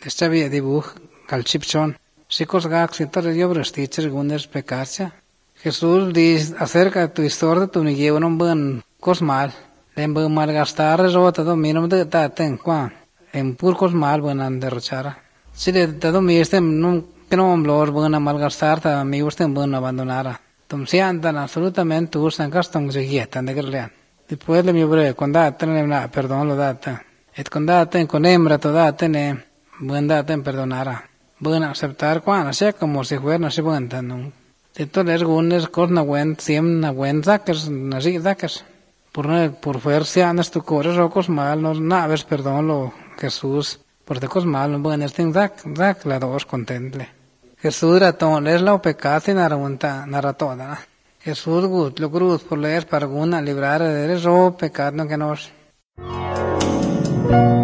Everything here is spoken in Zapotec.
Este había dibuj calchipchón. Chicos gak si te dio bresticher gunes pecacha. Jesús dice acerca de tu historia tu ni llevo un buen cosmal. En buen malgastar rota domino de taten qua. En pur cosmal buenan derrochara. Si de todo mi este no que no blor buena malgastar ta mi usted buen abandonara. Tom si andan absolutamente usan custom seguietan de gerlean. Después le mi bre con daten na perdón lo data. Et con daten con hembra to daten buen daten perdonara. Buen aceptar cuando sea como si fuera no se buen tan. Si tú les gunes cos na buen siem na buen zakers na si zakers. Por fuerza andas tu cores o cos mal no naves perdón lo Jesús. Por de cos mal no buen estin zak la dos contentle. Jesús ratón es la pecado y nara toda. Jesús gut lo cruz por leer para alguna librar de eso pecado que nos.